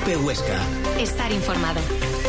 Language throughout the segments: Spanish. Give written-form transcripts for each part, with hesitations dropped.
COPE Huesca. Estar informado.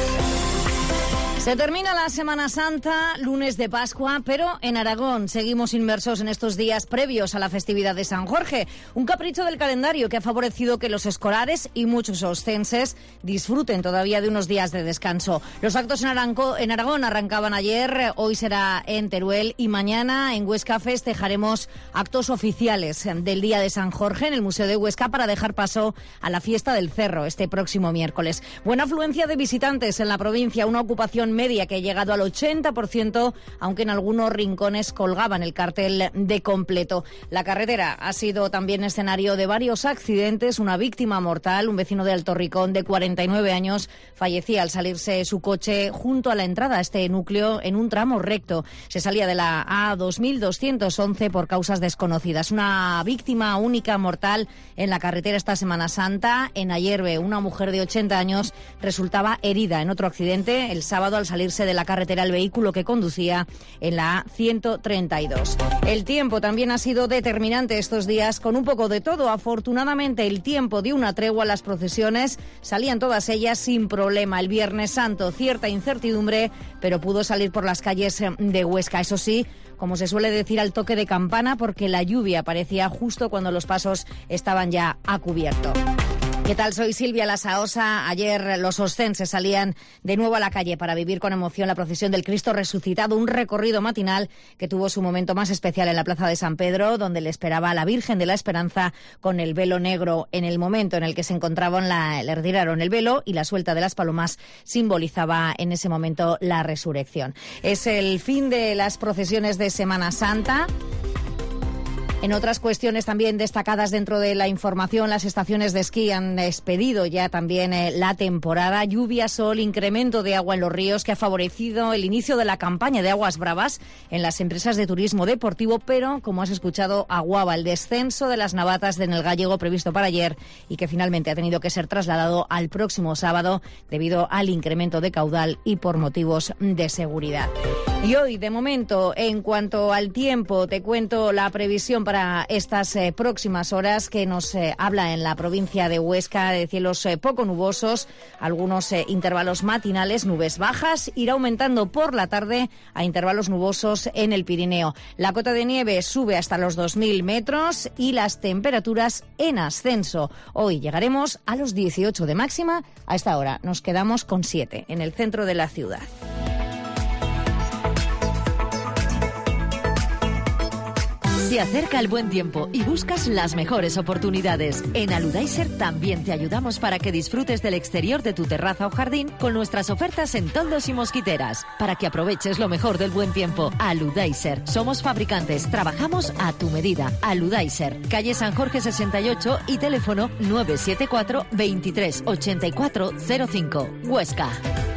Se termina la Semana Santa, lunes de Pascua, pero en Aragón seguimos inmersos en estos días previos a la festividad de San Jorge. Un capricho del calendario que ha favorecido que los escolares y muchos oscenses disfruten todavía de unos días de descanso. Los actos en Aragón arrancaban ayer, hoy será en Teruel y mañana en Huesca festejaremos actos oficiales del Día de San Jorge en el Museo de Huesca para dejar paso a la Fiesta del Cerro este próximo miércoles. Buena afluencia de visitantes en la provincia, una ocupación media que ha llegado al 80%, aunque en algunos rincones colgaban el cartel de completo. La carretera ha sido también escenario de varios accidentes. Una víctima mortal, un vecino de Alto Ricón de 49 años, fallecía al salirse su coche junto a la entrada a este núcleo en un tramo recto. Se salía de la A2211 por causas desconocidas. Una víctima única mortal en la carretera esta Semana Santa. En Ayerbe, una mujer de 80 años resultaba herida en otro accidente el sábado al salirse de la carretera el vehículo que conducía en la A132. El tiempo también ha sido determinante estos días, con un poco de todo. Afortunadamente, el tiempo dio una tregua a las procesiones, salían todas ellas sin problema. El Viernes Santo, cierta incertidumbre, pero pudo salir por las calles de Huesca. Eso sí, como se suele decir, al toque de campana, porque la lluvia aparecía justo cuando los pasos estaban ya a cubierto. ¿Qué tal? Soy Silvia Lasaosa. Ayer los oscenses salían de nuevo a la calle para vivir con emoción la procesión del Cristo resucitado, un recorrido matinal que tuvo su momento más especial en la Plaza de San Pedro, donde le esperaba a la Virgen de la Esperanza con el velo negro. En el momento en el que se encontraban, le retiraron el velo y la suelta de las palomas simbolizaba en ese momento la resurrección. Es el fin de las procesiones de Semana Santa. En otras cuestiones también destacadas dentro de la información, las estaciones de esquí han despedido ya también la temporada. Lluvia, sol, incremento de agua en los ríos que ha favorecido el inicio de la campaña de aguas bravas en las empresas de turismo deportivo, pero, como has escuchado, aguaba el descenso de las navatas en el Gallego previsto para ayer y que finalmente ha tenido que ser trasladado al próximo sábado debido al incremento de caudal y por motivos de seguridad. Y hoy, de momento, en cuanto al tiempo, te cuento la previsión para estas próximas horas que nos habla en la provincia de Huesca de cielos poco nubosos, algunos intervalos matinales, nubes bajas, irá aumentando por la tarde a intervalos nubosos en el Pirineo. La cota de nieve sube hasta los 2.000 metros y las temperaturas en ascenso. Hoy llegaremos a los 18 de máxima. A esta hora nos quedamos con 7 en el centro de la ciudad. Se acerca el buen tiempo y buscas las mejores oportunidades. En Aludaiser también te ayudamos para que disfrutes del exterior de tu terraza o jardín con nuestras ofertas en toldos y mosquiteras. Para que aproveches lo mejor del buen tiempo. Aludaiser. Somos fabricantes. Trabajamos a tu medida. Aludaiser. Calle San Jorge 68 y teléfono 974 23 84 05. Huesca.